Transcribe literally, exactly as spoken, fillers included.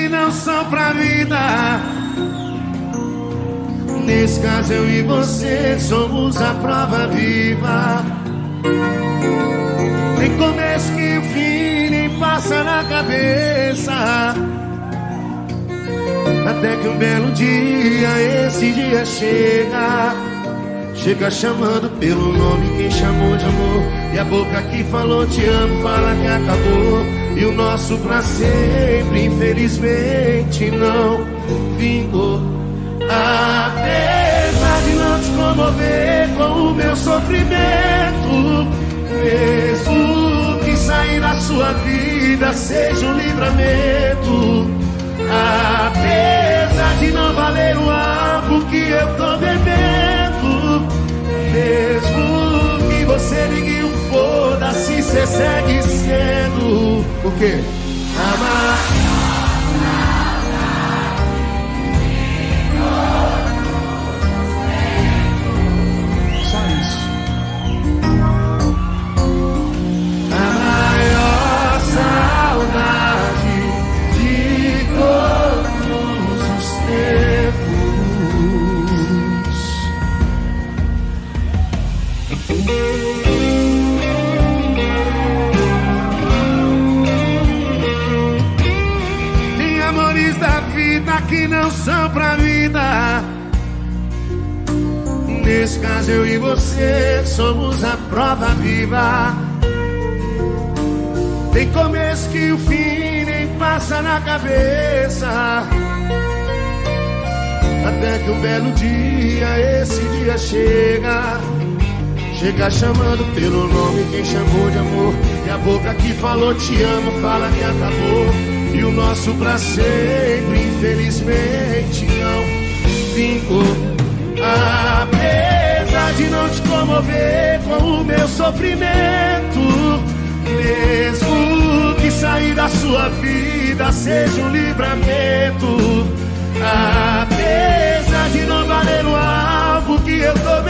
não são pra vida. Nesse caso eu e você somos a prova viva. Tem começo que o fim nem passa na cabeça, até que um belo dia, esse dia chega. Chega chamando pelo nome quem chamou de amor, e a boca que falou te amo fala que acabou. E o nosso pra sempre infelizmente não vingou. Apesar de não te comover com o meu sofrimento, mesmo que sair da sua vida seja um livramento. Apesar de não valer o álcool que eu tô bebendo, mesmo que você ligue um foda-se, cê segue sendo o quê? Amar. Só isso. A maior saudade de todos os tempos. Tem amores da vida que não são pra vida. Nesse caso eu e você somos a prova viva. Tem começo que o fim nem passa na cabeça, até que um belo dia, esse dia chega. Chega chamando pelo nome quem chamou de amor, e a boca que falou te amo fala que acabou. E o nosso pra sempre infelizmente não vingou. Apesar de não te comover com o meu sofrimento, mesmo que sair da sua vida seja um livramento. Apesar de não valer o algo que eu tô